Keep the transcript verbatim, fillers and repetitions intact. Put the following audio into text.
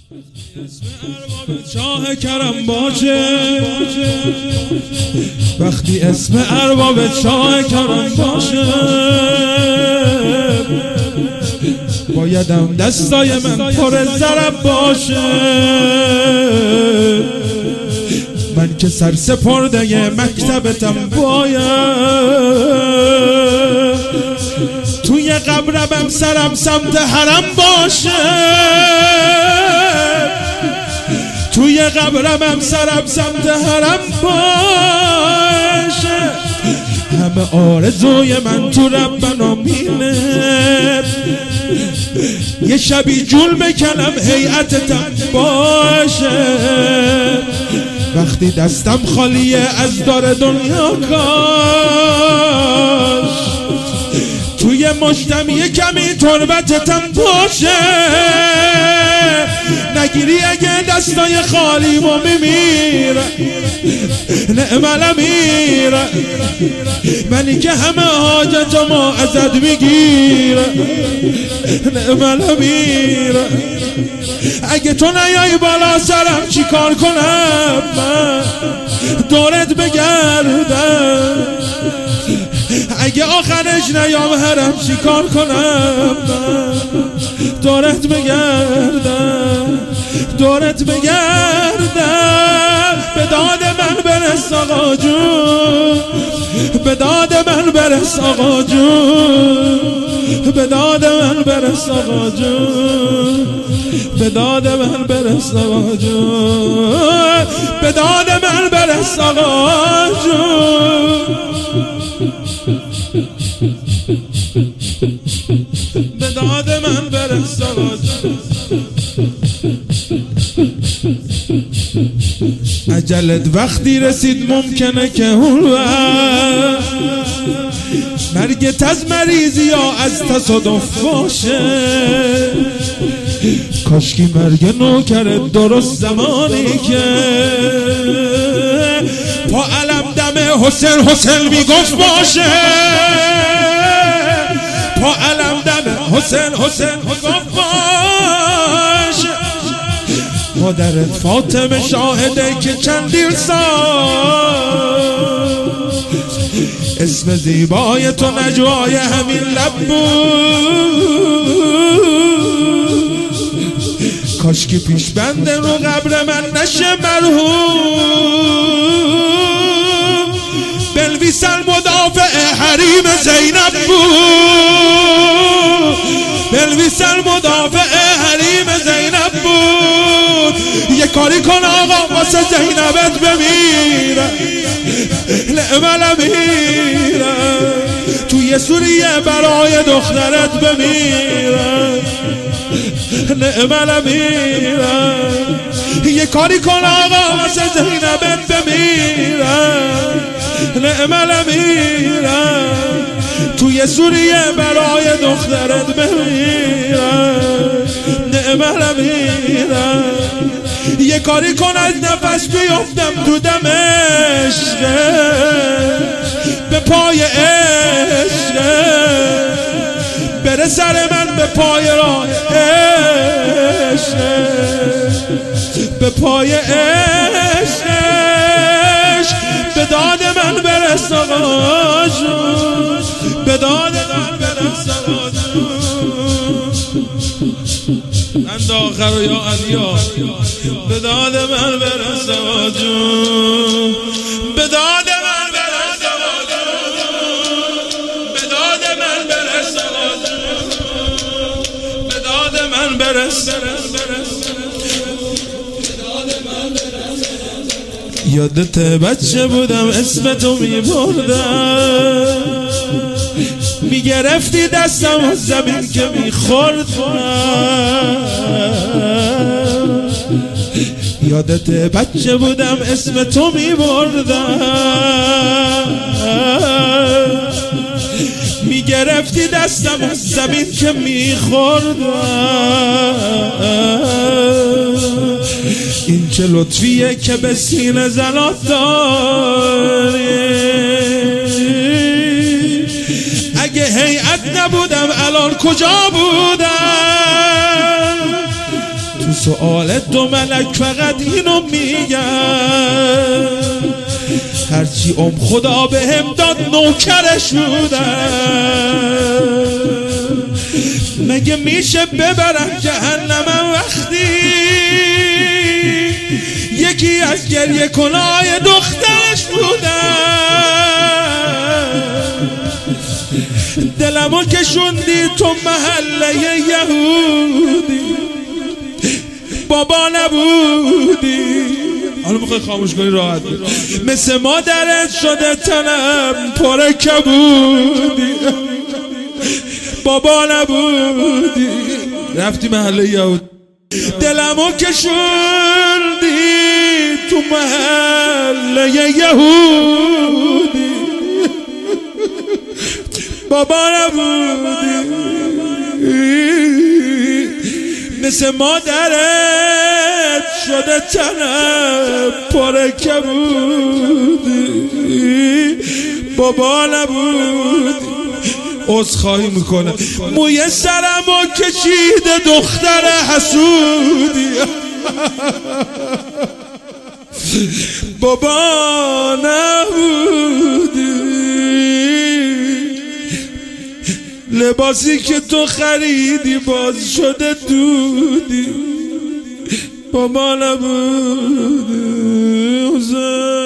شاه کرم باشه وقتی اسم ارباب شاه کرم باشه بایدم دستای من پر ضرب باشه من که سر سپرده مکتبتم باید توی قبرم سرم سمت حرم باشه توی قبرم سرم سمت حرم باشه همه آرزوی من تو ربنا مینه یه شبی جول بکنم هیئتتم باشه وقتی دستم خالیه از دار دنیا کاش توی مشتم یه کمی تربتتم باشه نگیری اگه دستای خالی ما میمیره نعم الامیر منی که همه حاجت ما ازت میگیره نعم الامیر اگه تو نیایی بالا سرم چی کار کنم من دورت بگردم اگه آخرش نیام حرم چی کار کنم من دورت بگردم دورت بگردم به داد من برس آقا جون به داد من برس آقا جون به داد من برس آقا جون به داد من برس آقا جون به داد من برس آقا جون به داد من برس آقا جون اجلت وقتی رسید ممکنه که اون وقت مرگت از مریضی یا از تصادف باشه کاشکی مرگ نوکرت درست زمانی که پا علم دم حسین حسین میگفت باشه پا علم دم حسین حسین میگفت باشه مادرت فاطمه شاهده که چندین سال اسم زیبای تو نجوای همین لب بود کاشکی پیش بنده رو قبر من نشه مرحوم بلویسن مدافع حریم زینب بود بلویسن مدافع حریم زینب بود یه کاری کن آقا واسه زینبت بمیره نعم الامیر توی سوریه برای دخترت بمیره نعم الامیر یه کاری کن آقا واسه زینبت بمیره نعم الامیر توی سوریه برای دخترت بمیره نعم الامیر یه کاری کن از نفس بیفتم تو دمشق به پای عشق بره سر من به پای راه عشق به پای عشق به داد من برس آقا جون به داد من برس آقا جون اند آخر و یا علیا به داد من برس آقا جون به داد من برس آقا جون به داد من برس آقا جون به داد من برس یادت بچه بودم اسم تو میبردم میگرفتی دستم و زمین که میخوردم یادت بچه بودم اسم تو میبردم میگرفتی دستم و زمین که میخوردم این چه لطفیه که به سینه زلات داری اگه هیئت نبودم الان کجا بودم تو سؤال دو ملک فقط اینو میگن، هرچی ام خدا بهم داد نوکرش بودم. مگه میشه ببرم جهنمم وقتی یکی از گریه کنای دخترش بودم. دلمو کشوندی تو محله یهودی، بابا نبودی. حالا میخوای خاموش کنی راحت بود. مثل مادرت شده تنم پر کبودی، بابا نبودی. رفتی محله یهود، دلمو کشوندی تو محله یهودی، بابا نبودی. مثل مادرت شده تنم پر کبودی، بابا نبودی. عذرخواهی میکنه. موی سرمو کشیده دختر حسودی، بابا نبودی. لباسی که تو خریدی باز شده دودی، بابا نبودی.